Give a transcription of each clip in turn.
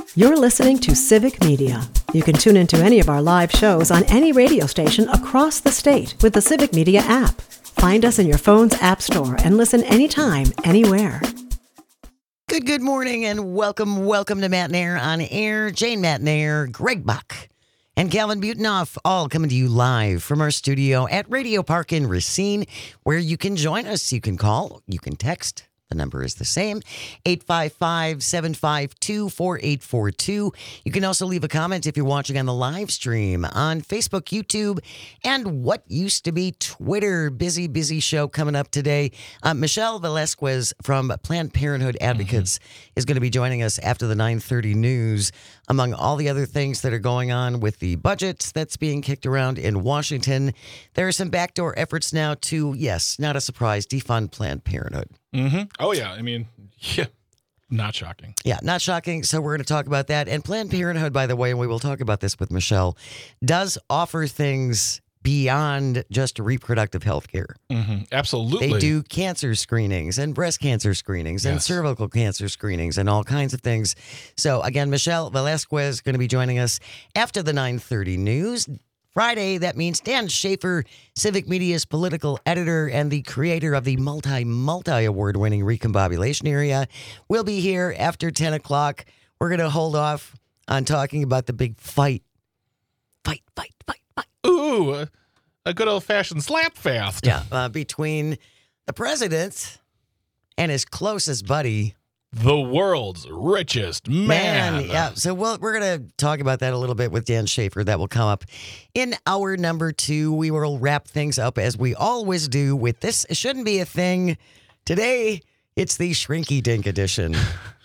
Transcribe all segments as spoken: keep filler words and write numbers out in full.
You're listening to Civic Media. You can tune into any of our live shows on any radio station across the state with the Civic Media app. Find us in your phone's app store and listen anytime, anywhere. Good, good morning and welcome, welcome to Matt and Air on Air. Jane Matt and Air, Greg Buck, and Calvin Butenoff, all coming to you live from our studio at Radio Park in Racine, where you can join us. You can call, you can text. The number is the same, eight five five, seven five two, four eight four two. You can also leave a comment if you're watching on the live stream on Facebook, YouTube, and what used to be Twitter. Busy, busy show coming up today. Uh, Michelle Velasquez from Planned Parenthood Advocates mm-hmm. is going to be joining us after the nine thirty news, among all the other things that are going on with the budget that's being kicked around in Washington. There are some backdoor efforts now to, yes, not a surprise, defund Planned Parenthood. Mm-hmm. Oh, yeah. I mean, yeah, not shocking. Yeah, not shocking. So we're going to talk about that. And Planned Parenthood, by the way, and we will talk about this with Michelle, does offer things beyond just reproductive health care. Mm-hmm. Absolutely. They do cancer screenings and breast cancer screenings and yes. cervical cancer screenings and all kinds of things. So, again, Michelle Velasquez is going to be joining us after the nine thirty news. Friday, that means Dan Schaefer, Civic Media's political editor and the creator of the multi, multi-award-winning Recombobulation Area, will be here after ten o'clock. We're going to hold off on talking about the big fight. Fight, fight, fight, fight. Ooh, a, a good old-fashioned slap fest. Yeah, uh, between the president and his closest buddy, the world's richest man. man. Yeah, so we'll, we're going to talk about that a little bit with Dan Schaefer. That will come up in hour number two. We will wrap things up as we always do with this. It shouldn't be a thing. Today, it's the Shrinky Dink edition.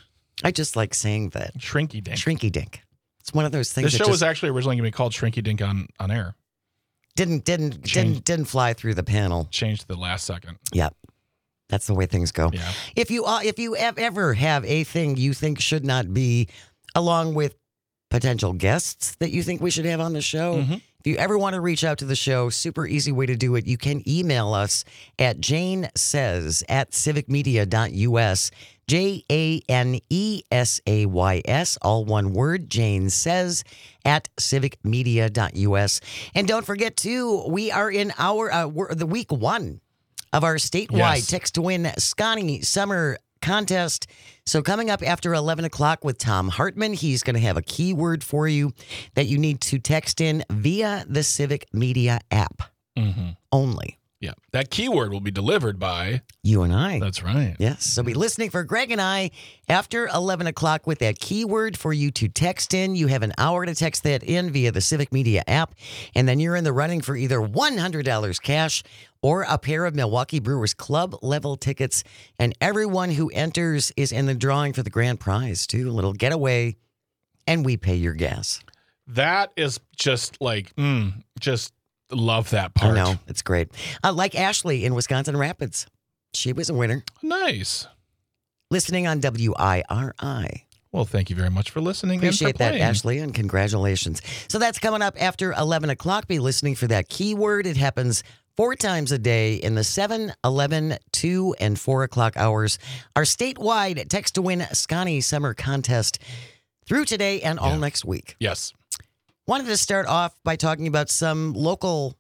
I just like saying that. Shrinky Dink. Shrinky Dink. It's one of those things. The show that just was actually originally going to be called Shrinky Dink on, on air. Didn't didn't Changed. didn't didn't fly through the panel. Changed the last second. Yeah. That's the way things go. Yeah. If you uh, if you ever have a thing you think should not be, along with potential guests that you think we should have on the show, Mm-hmm. if you ever want to reach out to the show, super easy way to do it. You can email us at janesays at civicmedia dot u s. J A N E S A Y S, all one word, Jane Says at civicmedia dot u s. And don't forget, too, we are in our uh, we're, the week one of our statewide Yes. Text to Win Scotty Summer Contest. So coming up after eleven o'clock with Tom Hartman, he's going to have a keyword for you that you need to text in via the Civic Media app Mm-hmm. only. Yeah. That keyword will be delivered by... You and I. That's right. Yes. So be listening for Greg and I after eleven o'clock with that keyword for you to text in. You have an hour to text that in via the Civic Media app. And then you're in the running for either one hundred dollars cash or a pair of Milwaukee Brewers Club level tickets. And everyone who enters is in the drawing for the grand prize, too. A little getaway. And we pay your gas. That is just like, mm, just love that part. I know. It's great. Uh, like Ashley in Wisconsin Rapids. She was a winner. Nice. Listening on W I R I. Well, thank you very much for listening. Appreciate and for that, playing. Ashley, and congratulations. So that's coming up after eleven o'clock. Be listening for that keyword. It happens four times a day in the seven, eleven, two, and four o'clock hours. Our statewide Text to Win Scotty Summer Contest through today and all Yeah. next week. Yes. Wanted to start off by talking about some local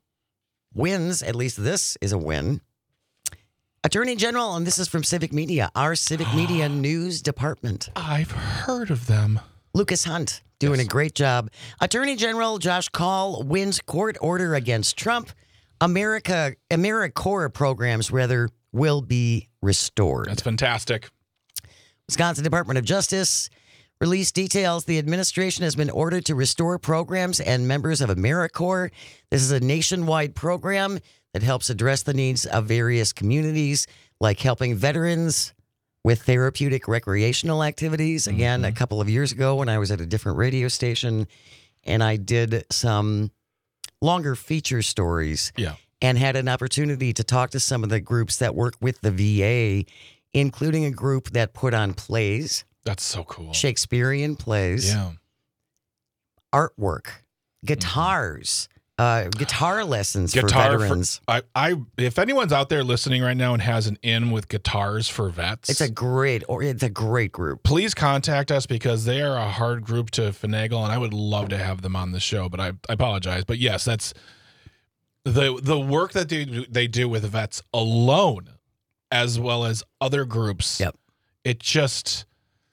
wins. At least this is a win. Attorney General, and this is from Civic Media, our Civic Media News Department. I've heard of them. Lucas Hunt doing Yes. a great job. Attorney General Josh Kaul wins court order against Trump. America, AmeriCorps programs, rather, will be restored. That's fantastic. Wisconsin Department of Justice released details. The administration has been ordered to restore programs and members of AmeriCorps. This is a nationwide program that helps address the needs of various communities, like helping veterans with therapeutic recreational activities. Again, Mm-hmm. a couple of years ago when I was at a different radio station and I did some longer feature stories Yeah. and had an opportunity to talk to some of the groups that work with the V A, including a group that put on plays, That's so cool. Shakespearean plays, Yeah. artwork, guitars, Uh, guitar lessons Guitar for veterans. For, I, I, if anyone's out there listening right now and has an in with guitars for vets, it's a great, or it's a great group. Please contact us because they are a hard group to finagle, and I would love to have them on the show. But I, I apologize. But yes, that's the the work that they do, they do with vets alone, as well as other groups. Yep. It just.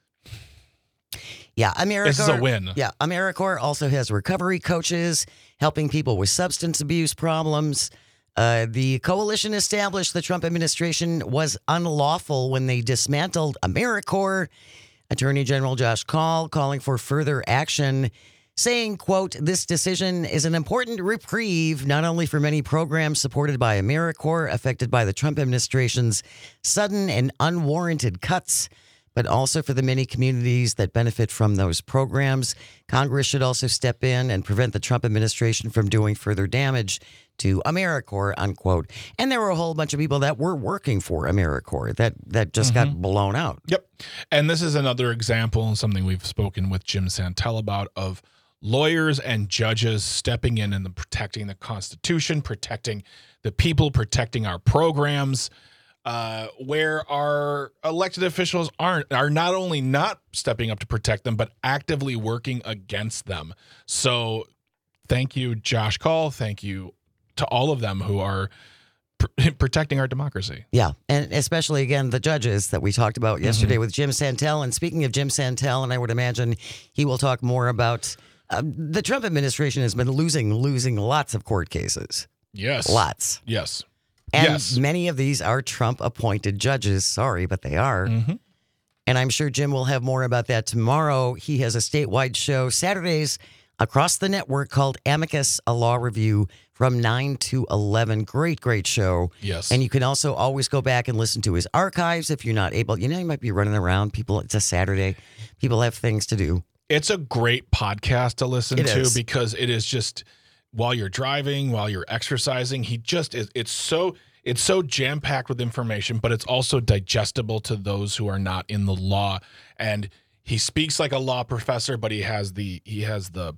Yeah, AmeriCorps. This is a win. Yeah, AmeriCorps also has recovery coaches helping people with substance abuse problems. Uh, the coalition established the Trump administration was unlawful when they dismantled AmeriCorps. Attorney General Josh Kaul calling for further action, saying, quote, "This decision is an important reprieve, not only for many programs supported by AmeriCorps affected by the Trump administration's sudden and unwarranted cuts, but also for the many communities that benefit from those programs. Congress should also step in and prevent the Trump administration from doing further damage to AmeriCorps," unquote. And there were a whole bunch of people that were working for AmeriCorps that, that just mm-hmm. got blown out. Yep. And this is another example and something we've spoken with Jim Santel about of lawyers and judges stepping in and protecting the Constitution, protecting the people, protecting our programs. Uh, where our elected officials aren't are not only not stepping up to protect them, but actively working against them. So thank you, Josh Kaul. Thank you to all of them who are pr- protecting our democracy. Yeah, and especially, again, the judges that we talked about yesterday mm-hmm. with Jim Santel. And speaking of Jim Santel, and I would imagine he will talk more about uh, the Trump administration has been losing, losing lots of court cases. Yes. Lots. Yes. And yes. many of these are Trump-appointed judges. Sorry, but they are. Mm-hmm. And I'm sure Jim will have more about that tomorrow. He has a statewide show Saturdays across the network called Amicus, a law review from nine to eleven. Great, great show. Yes. And you can also always go back and listen to his archives if you're not able. You know, you might be running around. People, it's a Saturday. People have things to do. It's a great podcast to listen It to is. because it is just while you're driving, while you're exercising, he just is. It's so it's so jam packed with information, but it's also digestible to those who are not in the law. And he speaks like a law professor, but he has the he has the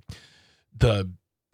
the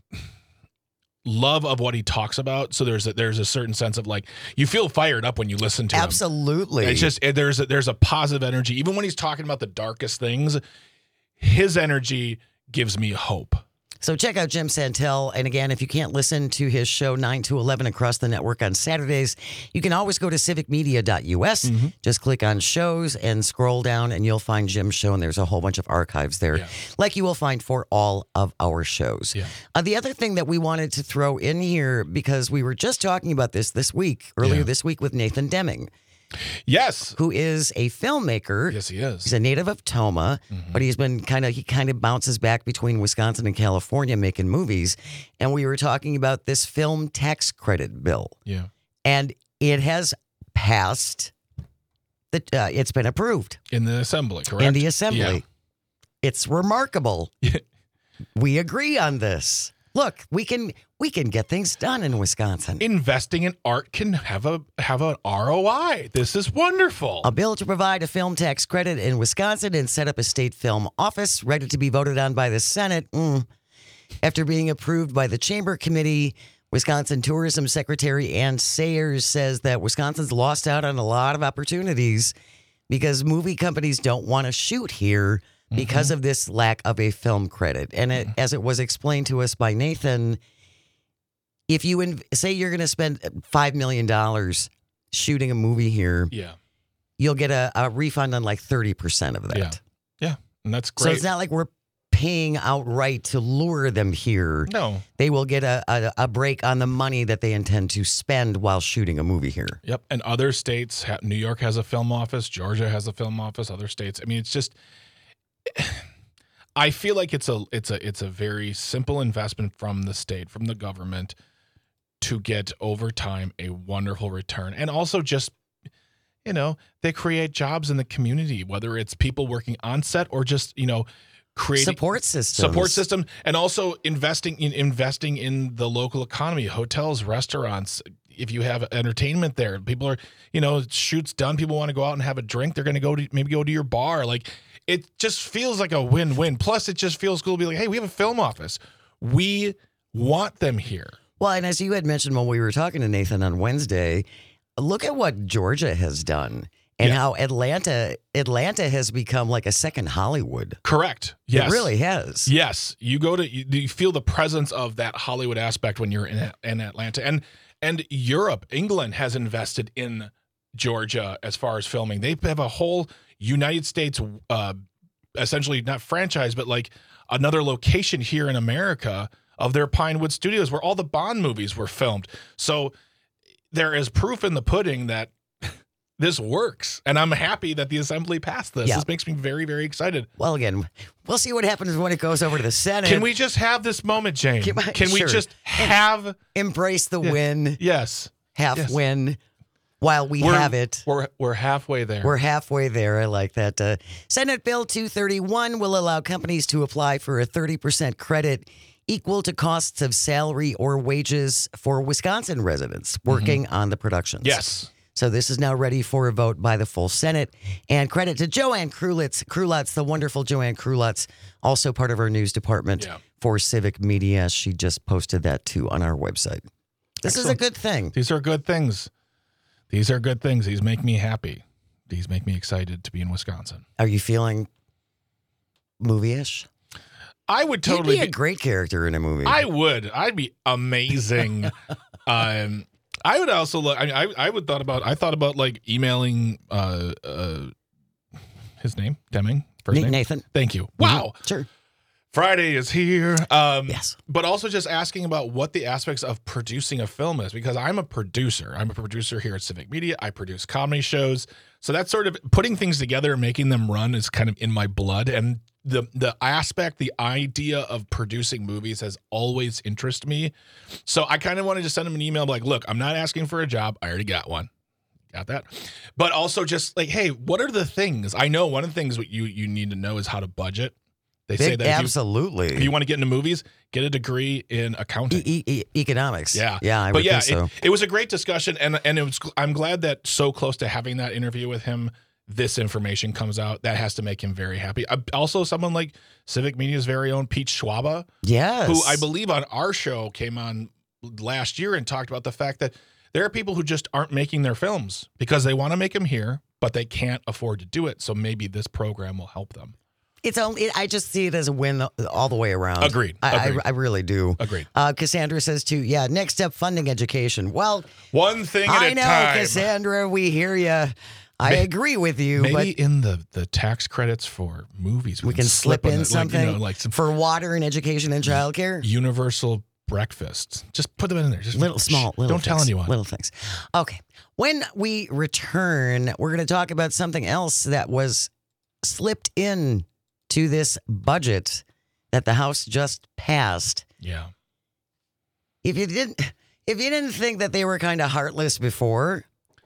love of what he talks about. So there's a, there's a certain sense of like you feel fired up when you listen to him. Absolutely. It's just it, there's a, there's a positive energy, even when he's talking about the darkest things. His energy gives me hope. So check out Jim Santel. And again, if you can't listen to his show nine to eleven across the network on Saturdays, you can always go to civic media dot U S. Mm-hmm. Just click on shows and scroll down and you'll find Jim's show. And there's a whole bunch of archives there, yeah. like you will find for all of our shows. Yeah. Uh, the other thing that we wanted to throw in here, because we were just talking about this this week, earlier yeah. this week with Nathan Deming. Yes. Who is a filmmaker. Yes, he is. He's a native of Toma, mm-hmm. but he's been kind of, he kind of bounces back between Wisconsin and California making movies. And we were talking about this film tax credit bill. Yeah. And it has passed, the, uh, it's been approved. In the assembly, correct? In the assembly. Yeah. It's remarkable. We agree on this. Look, we can we can get things done in Wisconsin. Investing in art can have a have an R O I. This is wonderful. A bill to provide a film tax credit in Wisconsin and set up a state film office ready to be voted on by the Senate. Mm. After being approved by the Chamber Committee, Wisconsin Tourism Secretary Ann Sayers says that Wisconsin's lost out on a lot of opportunities because movie companies don't want to shoot here because mm-hmm. of this lack of a film credit. And it, as it was explained to us by Nathan, if you in, say you're going to spend five million dollars shooting a movie here, yeah, you'll get a, a refund on like thirty percent of that. Yeah. yeah, and that's great. So it's not like we're paying outright to lure them here. No. They will get a, a, a break on the money that they intend to spend while shooting a movie here. Yep, and other states, ha- New York has a film office, Georgia has a film office, other states. I mean, it's just... I feel like it's a it's a it's a very simple investment from the state, from the government, to get over time a wonderful return. And also just, you know, they create jobs in the community, whether it's people working on set or just, you know, creating support systems. Support system and also investing in investing in the local economy, hotels, restaurants. If you have entertainment there, people are, you know, shoot's done, people want to go out and have a drink, they're going to go to maybe go to your bar. Like, it just feels like a win-win. Plus, it just feels cool to be like, hey, we have a film office. We want them here. Well, and as you had mentioned when we were talking to Nathan on Wednesday, look at what Georgia has done and Yeah. how Atlanta Atlanta has become like a second Hollywood. Correct. Yes. It really has. Yes. You go to, you, you feel the presence of that Hollywood aspect when you're in, in Atlanta. And, and Europe, England has invested in Georgia as far as filming. They have a whole United States, uh, essentially not franchise, but like another location here in America of their Pinewood Studios where all the Bond movies were filmed. So there is proof in the pudding that this works. And I'm happy that the assembly passed this. Yeah. This makes me very, very excited. Well, again, we'll see what happens when it goes over to the Senate. Can we just have this moment, Jane? Can- Can we sure. just have, embrace the win, yes, half yes. win, while we we're, have it? We're, we're halfway there. We're halfway there. I like that. Uh, Senate Bill two thirty-one will allow companies to apply for a thirty percent credit equal to costs of salary or wages for Wisconsin residents working on the productions. yes. So this is now ready for a vote by the full Senate. And credit to Joanne Krulitz, Krulutz, the wonderful Joanne Krulutz, also part of our news department Yeah. for Civic Media. She just posted that too on our website. This is a Excellent. good thing. These are good things. These are good things. These make me happy. These make me excited to be in Wisconsin. Are you feeling movie-ish? I would totally You'd be a be, great character in a movie. I would. I'd be amazing. um, I would also look. I, I I would thought about. I thought about like emailing. Uh, uh, his name Deming. First Na- name Nathan. Thank you. Wow. Mhm. Sure. Friday is here. Um, Yes. But also just asking about what the aspects of producing a film is, because I'm a producer. I'm a producer here at Civic Media. I produce comedy shows. So that's sort of putting things together and making them run is kind of in my blood. And the the aspect, the idea of producing movies has always interested me. So I kind of wanted to send him an email like, look, I'm not asking for a job. I already got one. Got that. But also just like, hey, what are the things? I know one of the things what you, you need to know is how to budget. They say Big- that if you, absolutely. if you want to get into movies, get a degree in accounting. E- e- e- economics. Yeah, Yeah, I but would yeah, think so. it, it was a great discussion, and and it was. I'm glad that so close to having that interview with him, this information comes out. That has to make him very happy. Uh, also, someone like Civic Media's very own Pete Schwaba, Yes. who I believe on our show came on last year and talked about the fact that there are people who just aren't making their films because they want to make them here, but they can't afford to do it. So maybe this program will help them. It's only. I just see it as a win all the way around. Agreed. I, Agreed. I, I really do. Agreed. Uh, Cassandra says too. Yeah. Next step, funding education. Well, One thing at I a know, time. Cassandra. We hear you. I May- agree with you, Maybe but in the, the tax credits for movies, we can slip on in it, something like, you know, like some for water and education and childcare. universal breakfast. Just put them in there. Just Little small, little Don't tell things, anyone. Little things. Okay. When we return, we're going to talk about something else that was slipped in to this budget that the House just passed. Yeah. If you didn't, if you didn't think that they were kind of heartless before,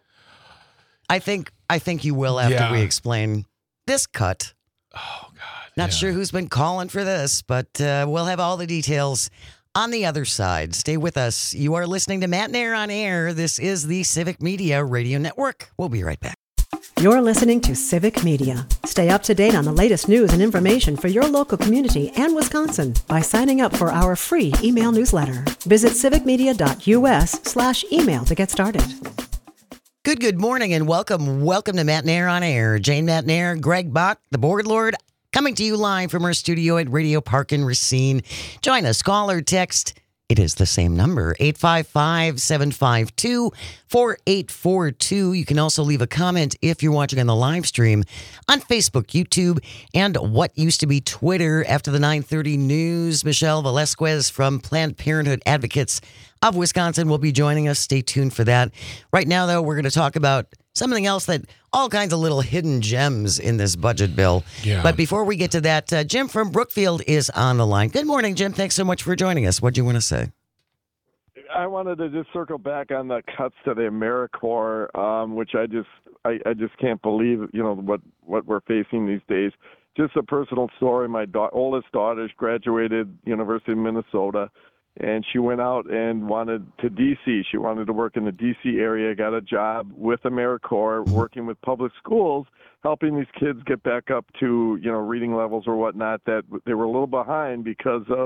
I think I think you will after Yeah. we explain this cut. Oh God. Not yeah. sure who's been calling for this, but uh, we'll have all the details on the other side. Stay with us. You are listening to Matt and Air on Air. This is the Civic Media Radio Network. We'll be right back. You're listening to Civic Media. Stay up to date on the latest news and information for your local community and Wisconsin by signing up for our free email newsletter. Visit civicmedia.us slash email to get started. Good, good morning and welcome. Welcome to Matt and Air on Air. Jane Matt and Air, Greg Bach, the board lord, coming to you live from our studio at Radio Park in Racine. Join us, call or text. It is the same number, eight five five, seven five two, four eight four two. You can also leave a comment if you're watching on the live stream on Facebook, YouTube, and what used to be Twitter. After the nine thirty news, Michelle Velasquez from Planned Parenthood Advocates of Wisconsin will be joining us. Stay tuned for that. Right now, though, we're going to talk about something else that all kinds of little hidden gems in this budget bill. Yeah. But before we get to that, uh, Jim from Brookfield is on the line. Good morning, Jim. Thanks so much for joining us. What do you want to say? I wanted to just circle back on the cuts to the AmeriCorps, um, which I just I, I just can't believe, you know, what, what we're facing these days. Just a personal story. My da- oldest daughter graduated University of Minnesota, and she went out and wanted to D C. She wanted to work in the D C area, got a job with AmeriCorps, working with public schools, helping these kids get back up to, you know, reading levels or whatnot that they were a little behind because of,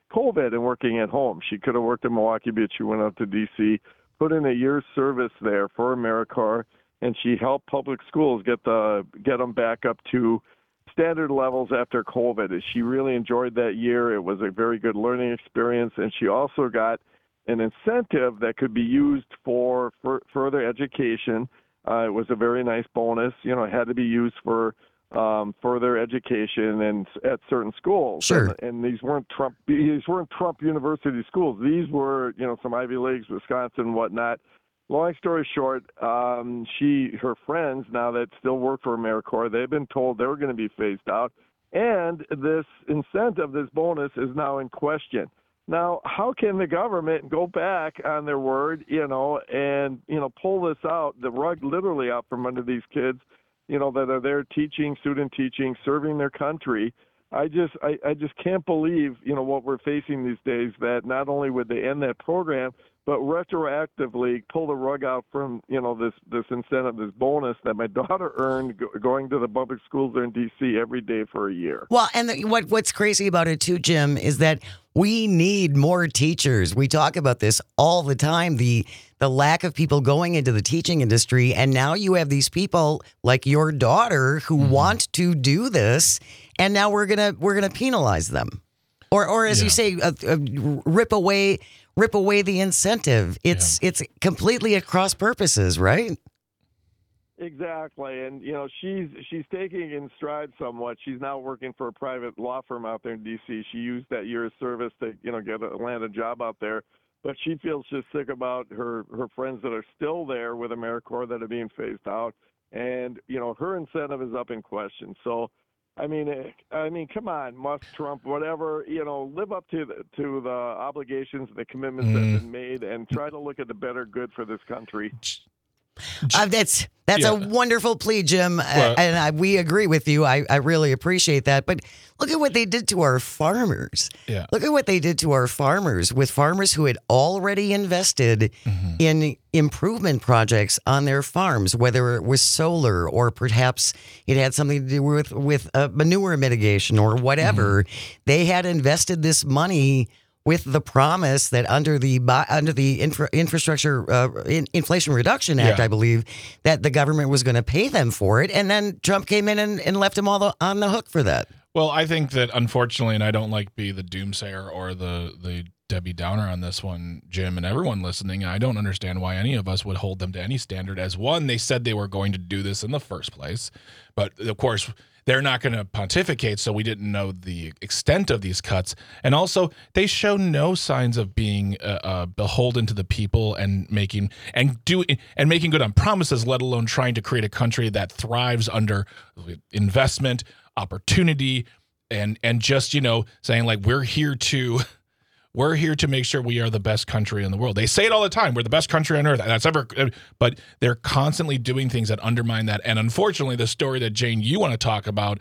COVID and working at home. She could have worked in Milwaukee, but she went up to D C, put in a year's service there for AmeriCorps, and she helped public schools get the get them back up to standard levels after COVID. She really enjoyed that year. It was a very good learning experience, and she also got an incentive that could be used for, for further education. Uh, it was a very nice bonus. You know, it had to be used for um, further education and at certain schools. Sure. And, and these weren't Trump. These weren't Trump University schools. These were, you know, some Ivy Leagues, Wisconsin, and whatnot. Long story short, um, she, her friends now that still work for AmeriCorps, they've been told they were going to be phased out, and this incentive, this bonus, is now in question. Now, how can the government go back on their word, you know, and, you know, pull this out, the rug literally out from under these kids, you know, that are there teaching, student teaching, serving their country? I just, I, I just can't believe, you know, what we're facing these days, that not only would they end that program, but retroactively pull the rug out from, you know, this, this incentive, this bonus that my daughter earned go, going to the public schools there in D C every day for a year. Well, and the, what what's crazy about it too, Jim, is that we need more teachers. We talk about this all the time, the the lack of people going into the teaching industry. And now you have these people like your daughter who mm-hmm. want to do this, and now we're gonna we're gonna penalize them, or or as yeah. you say, uh, uh, rip away. Rip away the incentive. It's yeah. it's completely at cross purposes, right? Exactly, and you know she's she's taking in stride somewhat. She's now working for a private law firm out there in D C. She used that year of service to you know get a land a job out there, but she feels just sick about her her friends that are still there with AmeriCorps that are being phased out, and you know her incentive is up in question. So. I mean, I mean, come on, Musk, Trump, whatever. You know, live up to the, to the obligations, the commitments mm. that have been made, and try to look at the better good for this country. Uh, that's that's yeah. a wonderful plea, Jim, well, and I, we agree with you. I, I really appreciate that. But look at what they did to our farmers. Yeah. Look at what they did to our farmers, with farmers who had already invested mm-hmm. in improvement projects on their farms, whether it was solar or perhaps it had something to do with, with uh, manure mitigation or whatever. Mm-hmm. They had invested this money with the promise that under the under the infra, infrastructure uh, in, Inflation Reduction Act, yeah. I believe, that the government was going to pay them for it, and then Trump came in and, and left them all the, on the hook for that. Well, I think that unfortunately, and I don't like be the doomsayer or the the Debbie Downer on this one, Jim, and everyone listening, I don't understand why any of us would hold them to any standard. As one, they said they were going to do this in the first place, but of course, they're not going to pontificate, so we didn't know the extent of these cuts. And also, they show no signs of being uh, uh, beholden to the people and making and do and making good on promises, let alone trying to create a country that thrives under investment, opportunity, and and just you know saying like we're here to. We're here to make sure we are the best country in the world. They say it all the time. We're the best country on earth. That's ever, but they're constantly doing things that undermine that. And unfortunately, the story that Jane, you want to talk about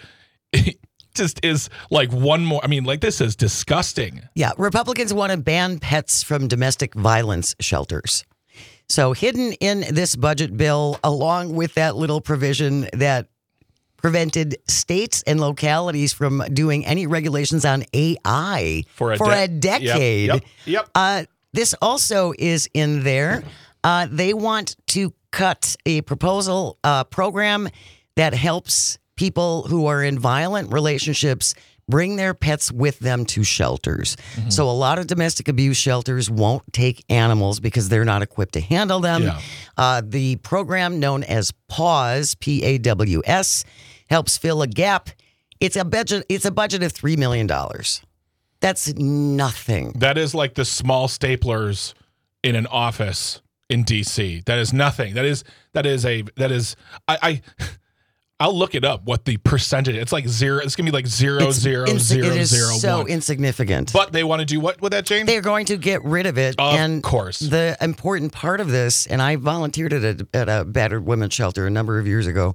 just is like one more. I mean, like this is disgusting. Yeah. Republicans want to ban pets from domestic violence shelters. So hidden in this budget bill, along with that little provision that prevented states and localities from doing any regulations on A I for a, for de- a decade. Yep. yep, yep. Uh, this also is in there. Uh, they want to cut a proposal uh, program that helps people who are in violent relationships bring their pets with them to shelters. Mm-hmm. So a lot of domestic abuse shelters won't take animals because they're not equipped to handle them. Yeah. Uh, the program known as PAWS, P A W S, helps fill a gap. It's a budget. It's a budget of three million dollars. That's nothing. That is like the small staplers in an office in D C. That is nothing. That is that is a that is I. I I'll look it up. What the percentage? It's like zero. It's gonna be like zero it's zero ins- zero it is zero so one. insignificant. But they want to do what with that, Jane? They're going to get rid of it. Of and course. The important part of this, and I volunteered at a, at a battered women's shelter a number of years ago.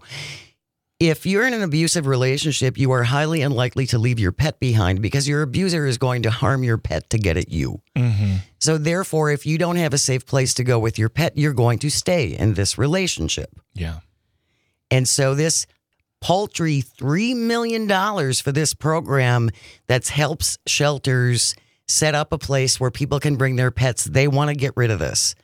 If you're in an abusive relationship, you are highly unlikely to leave your pet behind because your abuser is going to harm your pet to get at you. Mm-hmm. So therefore, if you don't have a safe place to go with your pet, you're going to stay in this relationship. Yeah. And so this paltry three million dollars for this program that helps shelters set up a place where people can bring their pets. They want to get rid of this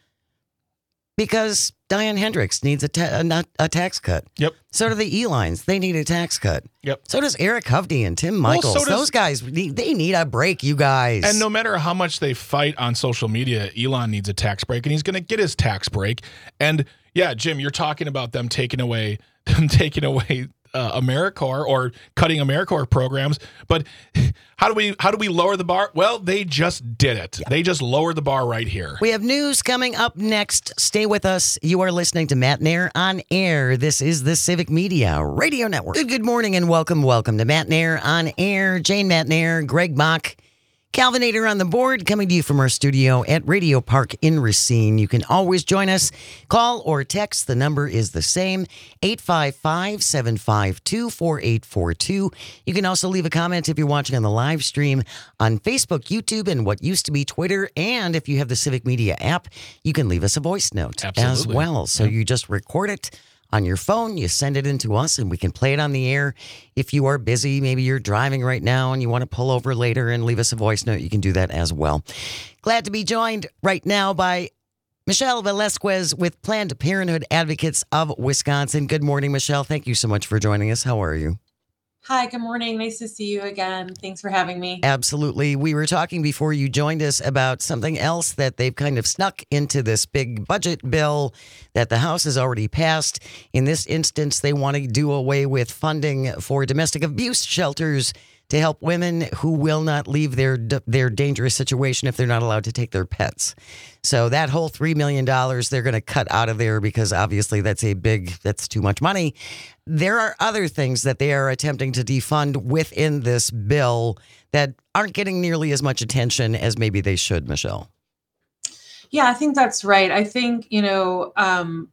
because Diane Hendricks needs a, ta- a, not a tax cut. Yep. So do the Elines. They need a tax cut. Yep. So does Eric Hovde and Tim Michaels. so does- Those guys, need, they need a break, you guys. And no matter how much they fight on social media, Elon needs a tax break, and he's going to get his tax break. And yeah, Jim, you're talking about them taking away, them taking away uh, AmeriCorps or cutting AmeriCorps programs. But how do we how do we lower the bar? Well, they just did it. Yeah. They just lowered the bar right here. We have news coming up next. Stay with us. You are listening to Matt Nair on Air. This is the Civic Media Radio Network. Good, good morning and welcome, welcome to Matt Nair on Air. Jane Matt Nair, Greg Bach, Calvinator on the board, coming to you from our studio at Radio Park in Racine. You can always join us. Call or text. The number is the same, eight five five, seven five two, four eight four two. You can also leave a comment if you're watching on the live stream on Facebook, YouTube, and what used to be Twitter. And if you have the Civic Media app, you can leave us a voice note Absolutely. as well. So yep. you just record it on your phone, you send it in to us, and we can play it on the air. If you are busy, maybe you're driving right now and you want to pull over later and leave us a voice note, you can do that as well. Glad to be joined right now by Michelle Velasquez with Planned Parenthood Advocates of Wisconsin. Good morning, Michelle. Thank you so much for joining us. How are you? Hi, good morning. Nice to see you again. Thanks for having me. Absolutely. We were talking before you joined us about something else that they've kind of snuck into this big budget bill that the House has already passed. In this instance, they want to do away with funding for domestic abuse shelters to help women who will not leave their their dangerous situation if they're not allowed to take their pets. So that whole three million dollars they're going to cut out of there because obviously that's a big, that's too much money. There are other things that they are attempting to defund within this bill that aren't getting nearly as much attention as maybe they should, Michelle. Yeah, I think that's right. I think, you know, um,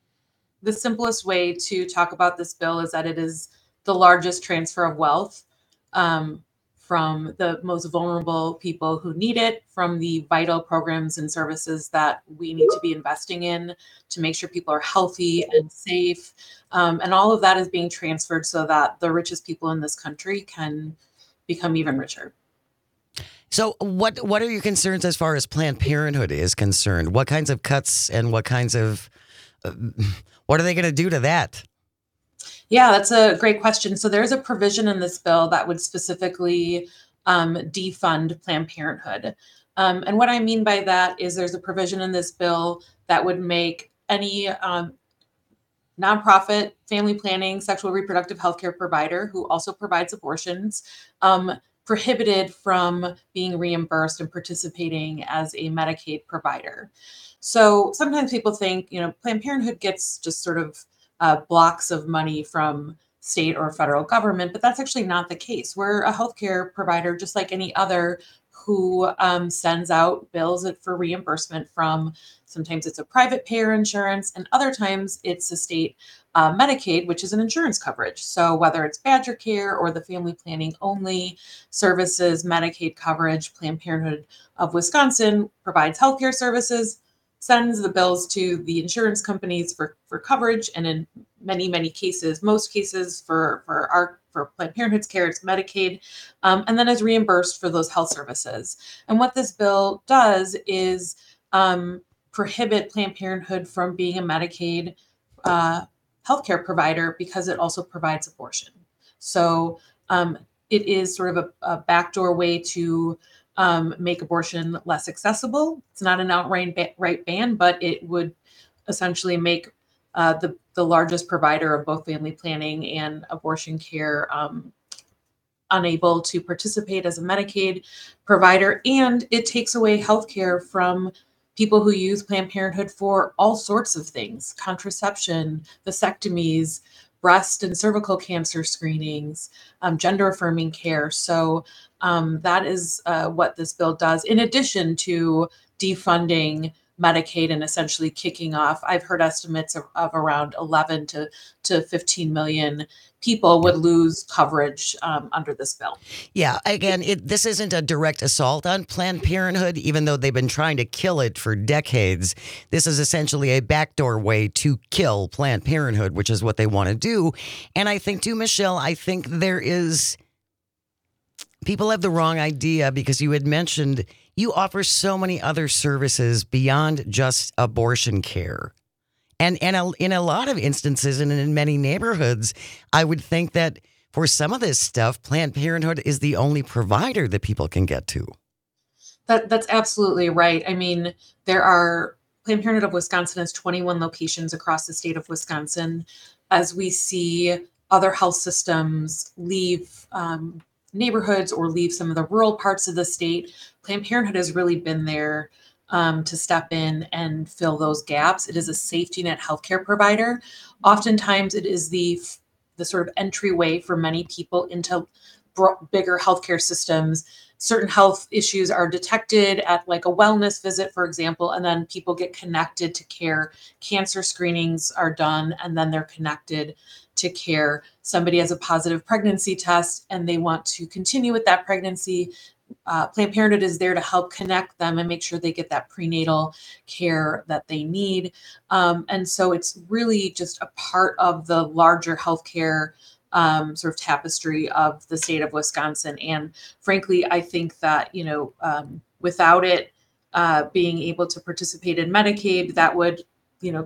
the simplest way to talk about this bill is that it is the largest transfer of wealth um, from the most vulnerable people who need it, from the vital programs and services that we need to be investing in to make sure people are healthy and safe. Um, and all of that is being transferred so that the richest people in this country can become even richer. So what what are your concerns as far as Planned Parenthood is concerned? What kinds of cuts and what kinds of, uh, what are they going to do to that? Yeah, that's a great question. So there's a provision in this bill that would specifically um, defund Planned Parenthood. Um, and what I mean by that is there's a provision in this bill that would make any um, nonprofit family planning, sexual reproductive health care provider who also provides abortions um, prohibited from being reimbursed and participating as a Medicaid provider. So sometimes people think, you know, Planned Parenthood gets just sort of uh, blocks of money from state or federal government, but that's actually not the case. We're a healthcare provider just like any other who um, sends out bills for reimbursement from, sometimes it's a private payer insurance, and other times it's a state uh, Medicaid, which is an insurance coverage. So whether it's Badger Care or the family planning only services, Medicaid coverage, Planned Parenthood of Wisconsin provides healthcare services, sends the bills to the insurance companies for, for coverage. And in many, many cases, most cases for, for our for Planned Parenthood's care, it's Medicaid, um, and then is reimbursed for those health services. And what this bill does is um, prohibit Planned Parenthood from being a Medicaid uh, healthcare provider because it also provides abortion. So um, it is sort of a, a backdoor way to um, make abortion less accessible. It's not an outright ba- right ban, but it would essentially make uh, the, the largest provider of both family planning and abortion care um, unable to participate as a Medicaid provider. And it takes away healthcare from people who use Planned Parenthood for all sorts of things: contraception, vasectomies, breast and cervical cancer screenings, um, gender affirming care. So um, that is uh, what this bill does, in addition to defunding Medicaid and essentially kicking off. I've heard estimates of, of around eleven to, to fifteen million people would lose coverage um, under this bill. Yeah, again, it, this isn't a direct assault on Planned Parenthood, even though they've been trying to kill it for decades. This is essentially a backdoor way to kill Planned Parenthood, which is what they want to do. And I think, too, Michelle, I think there is people have the wrong idea because you had mentioned you offer so many other services beyond just abortion care. And, and a, in a lot of instances and in many neighborhoods, I would think that for some of this stuff, Planned Parenthood is the only provider that people can get to. That, that's absolutely right. I mean, there are Planned Parenthood of Wisconsin has twenty-one locations across the state of Wisconsin. As we see other health systems leave um, neighborhoods or leave some of the rural parts of the state, Planned Parenthood has really been there um, to step in and fill those gaps. It is a safety net healthcare provider. Oftentimes, it is the the sort of entryway for many people into bro- bigger healthcare systems. Certain health issues are detected at like a wellness visit, for example, and then people get connected to care. Cancer screenings are done, and then they're connected to care. Somebody has a positive pregnancy test and they want to continue with that pregnancy. Uh, Planned Parenthood is there to help connect them and make sure they get that prenatal care that they need. Um, and so it's really just a part of the larger healthcare Um, sort of tapestry of the state of Wisconsin. And frankly, I think that, you know, um, without it uh, being able to participate in Medicaid, that would, you know,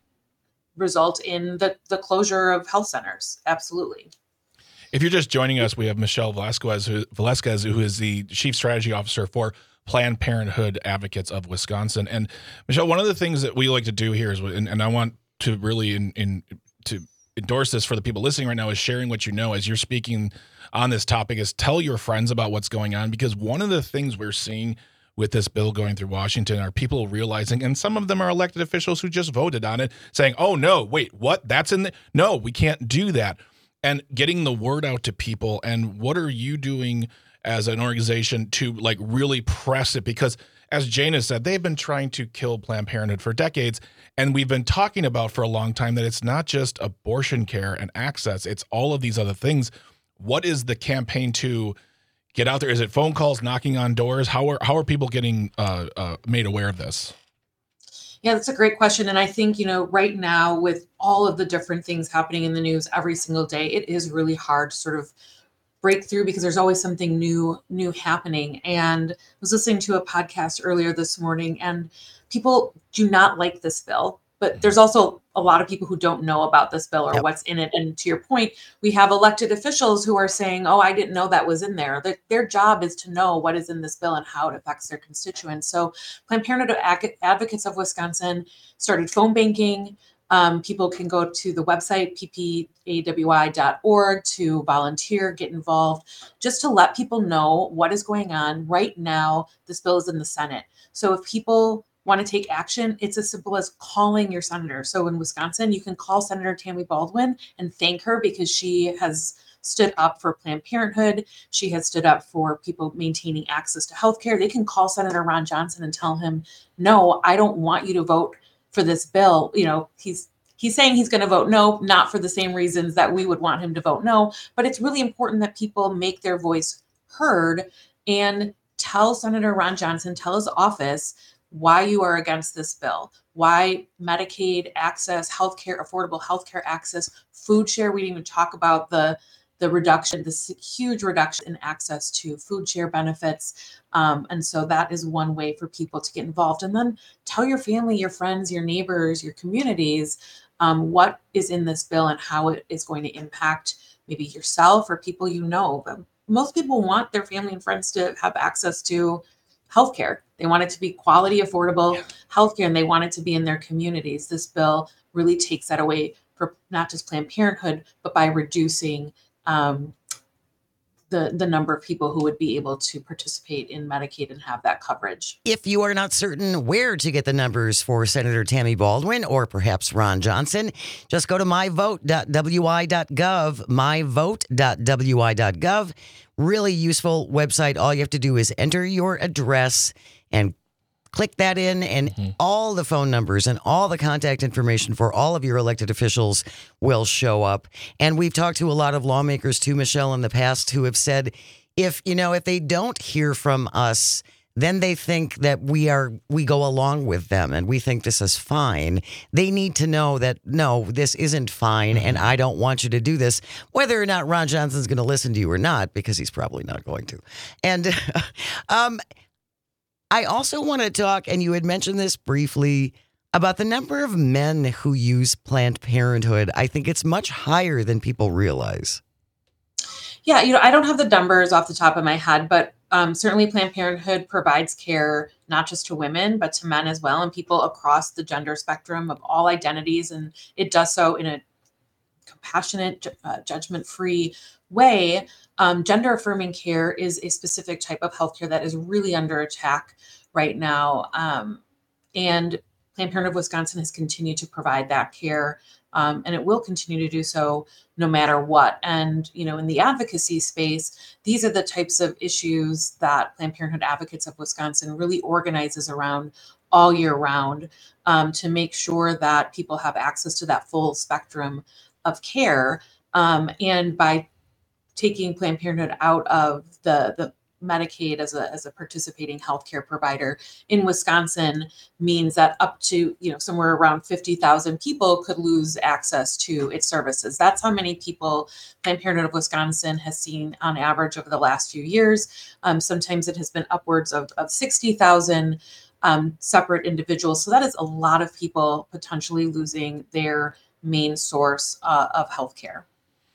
result in the, the closure of health centers. Absolutely. If you're just joining us, we have Michelle Velasquez, who, Velasquez, who is the Chief Strategy Officer for Planned Parenthood Advocates of Wisconsin. And Michelle, one of the things that we like to do here is, and, and I want to really in, in to endorse this for the people listening right now, is sharing what you know as you're speaking on this topic, is tell your friends about what's going on. Because one of the things we're seeing with this bill going through Washington are people realizing, and some of them are elected officials who just voted on it, saying, oh no, wait, what? That's in the, no, we can't do that. And getting the word out to people. And what are you doing as an organization to like really press it? Because as Jane has said, they've been trying to kill Planned Parenthood for decades. And we've been talking about for a long time that it's not just abortion care and access, it's all of these other things. What is the campaign to get out there? Is it phone calls, knocking on doors? How are how are people getting uh, uh, made aware of this? Yeah, that's a great question. And I think, you know, right now with all of the different things happening in the news every single day, it is really hard to sort of break through because there's always something new, new happening. And I was listening to a podcast earlier this morning, and people do not like this bill, but there's also a lot of people who don't know about this bill or Yep. what's in it. And to your point, we have elected officials who are saying, oh, I didn't know that was in there. Their, their job is to know what is in this bill and how it affects their constituents. So Planned Parenthood Advocates of Wisconsin started phone banking. Um, people can go to the website, p p a w i dot org, to volunteer, get involved, just to let people know what is going on. Right now, this bill is in the Senate. So if people want to take action, it's as simple as calling your senator. So in Wisconsin, you can call Senator Tammy Baldwin and thank her because she has stood up for Planned Parenthood. She has stood up for people maintaining access to healthcare. They can call Senator Ron Johnson and tell him, no, I don't want you to vote for this bill. You know, he's he's saying he's going to vote no, not for the same reasons that we would want him to vote no. But it's really important that people make their voice heard and tell Senator Ron Johnson, tell his office, why you are against this bill, why Medicaid access, healthcare, affordable healthcare access, food share. We didn't even talk about the, the reduction, this huge reduction in access to food share benefits. Um, and so that is one way for people to get involved. And then tell your family, your friends, your neighbors, your communities, um, what is in this bill and how it is going to impact maybe yourself or people you know. But most people want their family and friends to have access to healthcare. They want it to be quality, affordable yeah. healthcare, and they want it to be in their communities. This bill really takes that away for not just Planned Parenthood, but by reducing um, the, the number of people who would be able to participate in Medicaid and have that coverage. If you are not certain where to get the numbers for Senator Tammy Baldwin or perhaps Ron Johnson, just go to my vote dot w i dot gov, my vote dot w i dot gov. Really useful website. All you have to do is enter your address and click that in, and mm-hmm. all the phone numbers and all the contact information for all of your elected officials will show up. And we've talked to a lot of lawmakers too, Michelle, in the past who have said, if, you know, if they don't hear from us, then they think that we are we go along with them and we think this is fine. They need to know that, no, this isn't fine, and I don't want you to do this, whether or not Ron Johnson's going to listen to you or not, because he's probably not going to. And um, I also want to talk, and you had mentioned this briefly, about the number of men who use Planned Parenthood. I think it's much higher than people realize. Yeah, you know, I don't have the numbers off the top of my head, but um, certainly Planned Parenthood provides care not just to women, but to men as well, and people across the gender spectrum of all identities. And it does so in a compassionate, uh, judgment-free way. Um, gender-affirming care is a specific type of healthcare that is really under attack right now. Um, and Planned Parenthood of Wisconsin has continued to provide that care, um, and it will continue to do so no matter what. And, you know, in the advocacy space, these are the types of issues that Planned Parenthood Advocates of Wisconsin really organizes around all year round, um, to make sure that people have access to that full spectrum of care. Um, and by taking Planned Parenthood out of the, the Medicaid as a as a participating healthcare provider in Wisconsin means that up to, you know, somewhere around fifty thousand people could lose access to its services. That's how many people Planned Parenthood of Wisconsin has seen on average over the last few years. Um, sometimes it has been upwards of, of sixty thousand um, separate individuals. So that is a lot of people potentially losing their main source uh, of healthcare.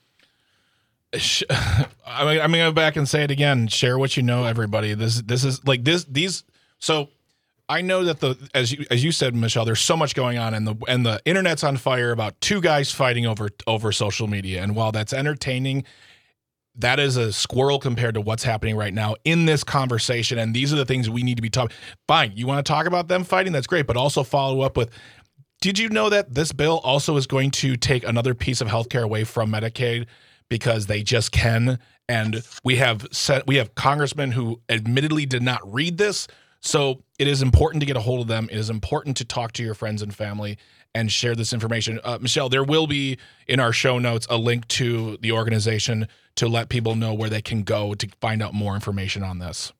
I mean, I'm gonna go back and say it again. Share what you know, everybody. This, this is like this. These. So, I know that the as you as you said, Michelle, there's so much going on, and the and the internet's on fire about two guys fighting over over social media. And while that's entertaining, that is a squirrel compared to what's happening right now in this conversation. And these are the things we need to be talking. Fine, you want to talk about them fighting? That's great, but also follow up with. Did you know that this bill also is going to take another piece of healthcare away from Medicaid? Because they just can, and we have set, we have congressmen who admittedly did not read this, so it is important to get a hold of them. It is important to talk to your friends and family and share this information. Uh, Michelle, there will be in our show notes a link to the organization to let people know where they can go to find out more information on this.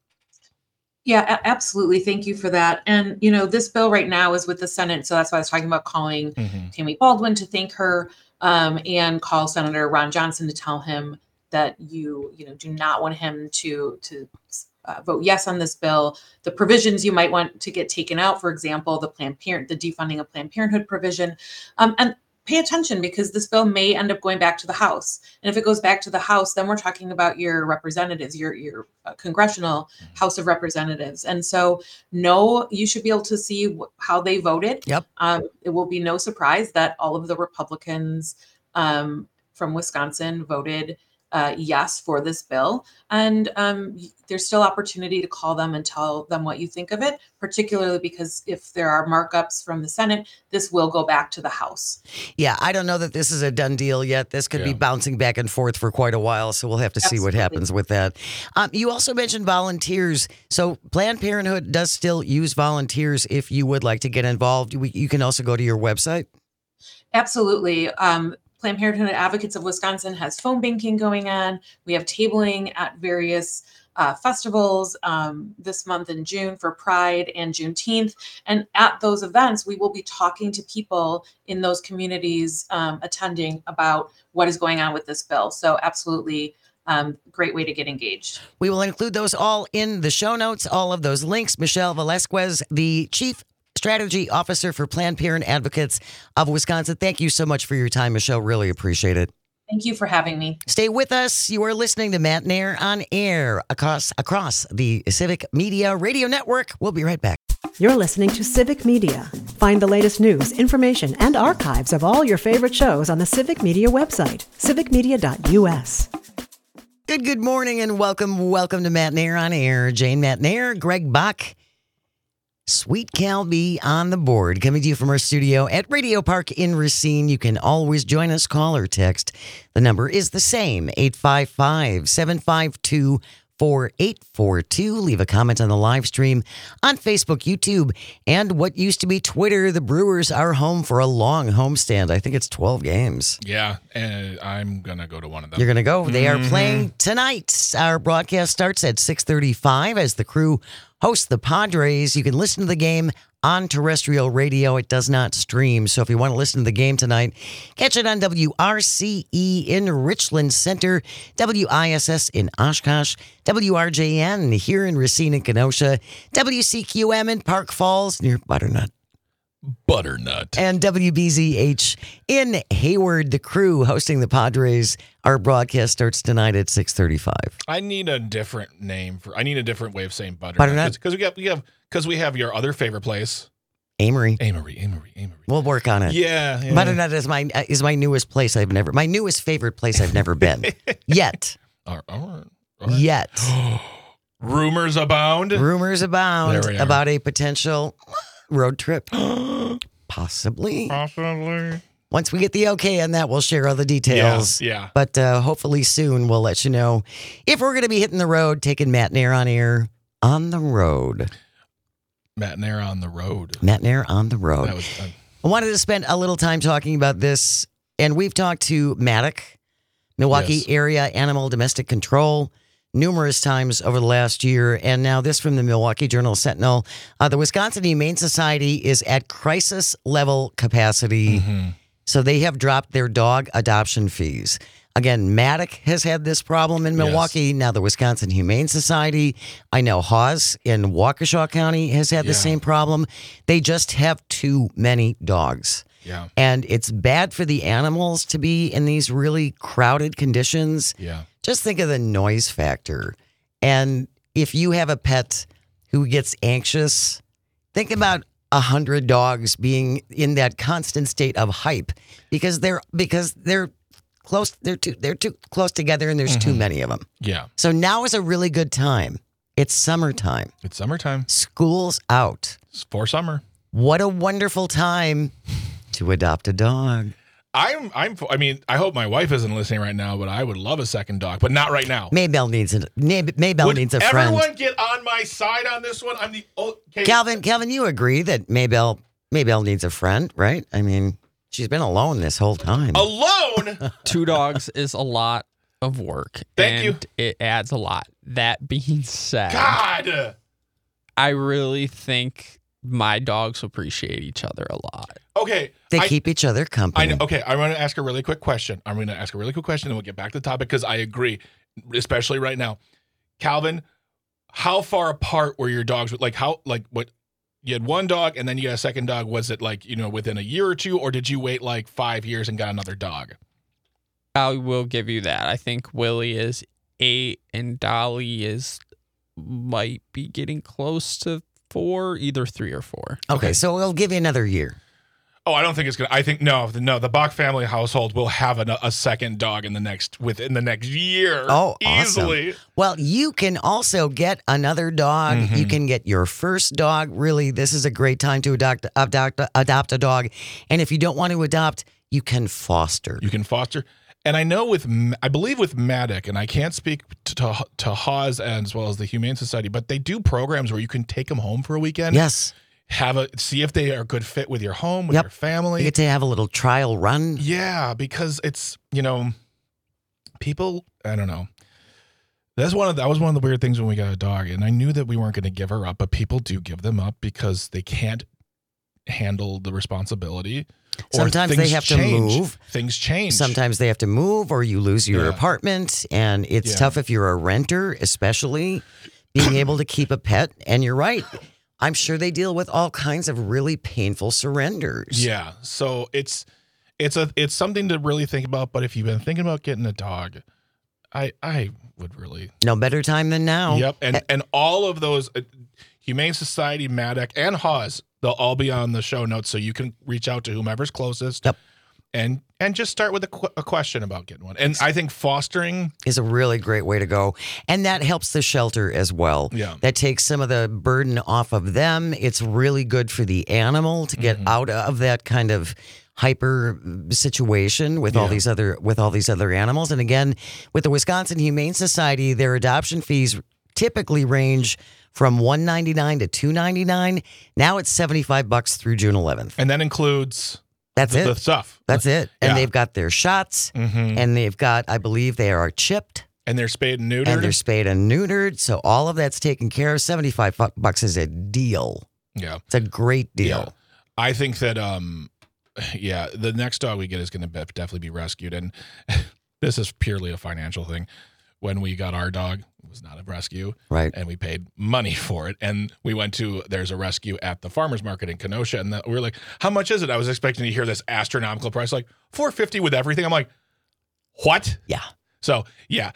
Yeah, absolutely. Thank you for that. And, you know, this bill right now is with the Senate, so that's why I was talking about calling mm-hmm. Tammy Baldwin to thank her. Um, and call Senator Ron Johnson to tell him that you, you know, do not want him to to uh, vote yes on this bill. The provisions you might want to get taken out, for example, the Planned Parent, the defunding of Planned Parenthood provision, um, and pay attention because this bill may end up going back to the House. And if it goes back to the House, then we're talking about your representatives, your your uh, congressional House of Representatives. And so, no, you should be able to see wh- how they voted. Yep. Um, it will be no surprise that all of the Republicans um, from Wisconsin voted uh, yes for this bill. And um, there's still opportunity to call them and tell them what you think of it, particularly because if there are markups from the Senate, this will go back to the House. Yeah, I don't know that this is a done deal yet. This could yeah. be bouncing back and forth for quite a while, so we'll have to Absolutely. see what happens with that. Um, you also mentioned volunteers. So Planned Parenthood does still use volunteers if you would like to get involved. You, you can also go to your website. Absolutely. Um, Planned Parenthood Advocates of Wisconsin has phone banking going on. We have tabling at various uh, festivals um, this month in June for Pride and Juneteenth. And at those events, we will be talking to people in those communities um, attending about what is going on with this bill. So absolutely. Um, great way to get engaged. We will include those all in the show notes, all of those links. Michelle Velasquez, the Chief Strategy Officer for Planned Parenthood Advocates of Wisconsin. Thank you so much for your time, Michelle. Really appreciate it. Thank you for having me. Stay with us. You are listening to Matt Nair on air across, across the Civic Media Radio Network. We'll be right back. You're listening to Civic Media. Find the latest news, information, and archives of all your favorite shows on the Civic Media website, civic media dot u s. Good, good morning and welcome, welcome to Matt Nair on air. Jane Matt Nair, Greg Bach. Sweet Cal B on the board, coming to you from our studio at Radio Park in Racine. You can always join us, call or text. The number is the same, eight five five, seven five two, four eight four two. Leave a comment on the live stream on Facebook, YouTube, and what used to be Twitter. The Brewers are home for a long homestand. I think it's twelve games. Yeah, and I'm going to go to one of them. You're going to go. They Mm-hmm. are playing tonight. Our broadcast starts at six thirty-five as the Crew hosts the Padres. You can listen to the game on terrestrial radio. It does not stream. So if you want to listen to the game tonight, catch it on W R C E in Richland Center, W I S S in Oshkosh, W R J N here in Racine and Kenosha, W C Q M in Park Falls near Butternut, Butternut. and W B Z H in Hayward. The Crew hosting the Padres. Our broadcast starts tonight at six thirty-five. I need a different name for. I need a different way of saying butternut. Butternut? Because we have we have because we have your other favorite place, Amory. Amory, Amory, Amory. We'll work on it. Yeah, yeah. Butternut is my is my newest place I've never my newest favorite place I've never been yet. All right, all right, all right. Yet. Rumors abound. Rumors abound There we are. about a potential road trip. Possibly. Possibly. Once we get the okay on that, we'll share all the details. Yeah, yeah. But uh, hopefully soon we'll let you know if we're going to be hitting the road, taking Matt Nair on air on the road. Matt Nair on the road. Matt Nair on the road. That was fun. I wanted to spend a little time talking about this, and we've talked to Maddock, Milwaukee Yes. Area Animal Domestic Control, numerous times over the last year, and now this from the Milwaukee Journal Sentinel. Uh, the Wisconsin Humane Society is at crisis level capacity, Mhm. so they have dropped their dog adoption fees. Again, Maddock has had this problem in Milwaukee. Now the Wisconsin Humane Society, I know Hawes in Waukesha County has had the Yeah. same problem. They just have too many dogs. Yeah, And it's bad for the animals to be in these really crowded conditions. yeah. Just think of the noise factor. And if you have a pet who gets anxious, think about a hundred dogs being in that constant state of hype because they're because they're close. They're too they're too close together, and there's too many of them. Yeah. So now is a really good time. It's summertime. It's summertime. School's out. It's for summer. What a wonderful time to adopt a dog. I'm. I'm. I mean, I hope my wife isn't listening right now, but I would love a second dog, but not right now. Maybell needs a May- Maybell Would needs a friend. everyone get on my side on this one? I'm the. Oh, okay. Calvin, Calvin, you agree that Maybell Maybell needs a friend, right? I mean, she's been alone this whole time. Alone. Two dogs is a lot of work. Thank you. and It adds a lot. That being said, God. I really think my dogs appreciate each other a lot. Okay. They I, keep each other I company. know. Okay. I'm going to ask a really quick question. I'm going to ask a really quick question, and we'll get back to the topic because I agree, especially right now. Calvin, how far apart were your dogs? Like how? Like what? You had one dog, and then you got a second dog. Was it like you know within a year or two, or did you wait like five years and got another dog? I will give you that. I think Willie is eight and Dolly is might be getting close to four, either three or four. Okay, Okay. so we'll give you another year. Oh, I don't think it's gonna. I think no, no. The Bach family household will have a, a second dog in the next within the next year. Oh, awesome. easily. Well, you can also get another dog. Mhm. You can get your first dog. Really, this is a great time to adopt, adopt, adopt a dog. And if you don't want to adopt, you can foster. You can foster. And I know with, M- I believe with Maddock, and I can't speak to, to, to Hawes as well as the Humane Society, but they do programs where you can take them home for a weekend. Yes, Have a, see if they are a good fit with your home, with Yep. your family. you get to have a little trial run. Yeah, because it's, you know, people, I don't know. That's one of the, that was one of the weird things when we got a dog, and I knew that we weren't going to give her up, but people do give them up because they can't handle the responsibility. Or Sometimes they things have to change. move. Things change. Sometimes they have to move, or you lose your Yeah. apartment, and it's Yeah. tough if you're a renter, especially being able to keep a pet. And you're right. I'm sure they deal with all kinds of really painful surrenders. Yeah. So it's it's a it's something to really think about. But if you've been thinking about getting a dog, I I would really No better time than now. Yep. And and all of those uh, Humane Society, Maddock, and Hawes, they'll all be on the show notes, so you can reach out to whomever's closest. Yep. And and just start with a, qu- a question about getting one. And I think fostering. Is a really great way to go. And that helps the shelter as well. Yeah. That takes some of the burden off of them. It's really good for the animal to get Mhm. out of that kind of hyper situation with all Yeah. these other with all these other animals. And again, with the Wisconsin Humane Society, their adoption fees typically range from one ninety-nine to two ninety-nine. Now it's seventy-five bucks through June eleventh. And that includes That's the, it. the stuff. That's it. And Yeah. they've got their shots, Mm-hmm. and they've got, I believe, they are chipped. And they're spayed and neutered. And they're spayed and neutered, so all of that's taken care of. seventy-five fu- bucks is a deal. yeah. It's a great deal. Yeah. I think that, um, yeah, the next dog we get is going to definitely be rescued. And this is purely a financial thing. When we got our dog, it was not a rescue. Right. And we paid money for it. And we went to, there's a rescue at the farmer's market in Kenosha. And the, we were like, how much is it? I was expecting to hear this astronomical price, like four fifty with everything. I'm like, what? Yeah. So, yeah.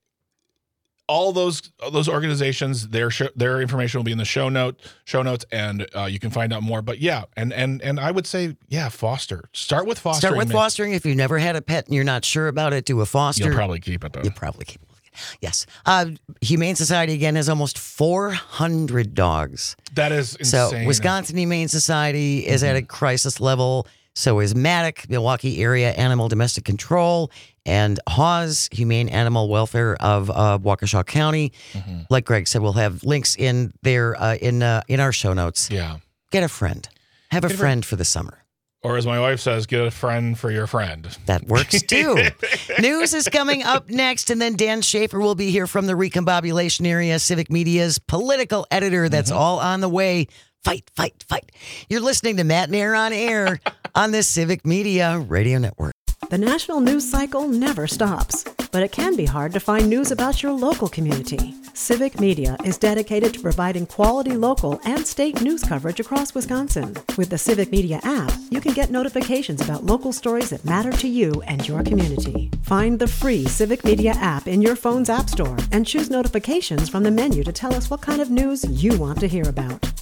All those those organizations, their sh- their information will be in the show note show notes, and uh, you can find out more. But yeah, and and and I would say, yeah, foster. Start with fostering. Start with man. fostering. If you've never had a pet and you're not sure about it, do a foster. You'll probably keep it though. You probably keep it. Yes. Uh, Humane Society, again, has almost four hundred dogs. That is So insane. Wisconsin Humane Society is at a crisis level. So is Matic, Milwaukee Area Animal Domestic Control, and Hawes, Humane Animal Welfare of uh, Waukesha County. Mhm. Like Greg said, we'll have links in there uh, in uh, in our show notes. Yeah. Get a friend. Have a Get a friend for the summer. Or as my wife says, get a friend for your friend. That works too. News is coming up next, and then Dan Schaefer will be here from the Recombobulation Area, Civic Media's political editor. That's all on the way. Fight, fight, fight. You're listening to Matt and Air on Air on the Civic Media Radio Network. The national news cycle never stops, but it can be hard to find news about your local community. Civic Media is dedicated to providing quality local and state news coverage across Wisconsin. With the Civic Media app, you can get notifications about local stories that matter to you and your community. Find the free Civic Media app in your phone's app store and choose notifications from the menu to tell us what kind of news you want to hear about.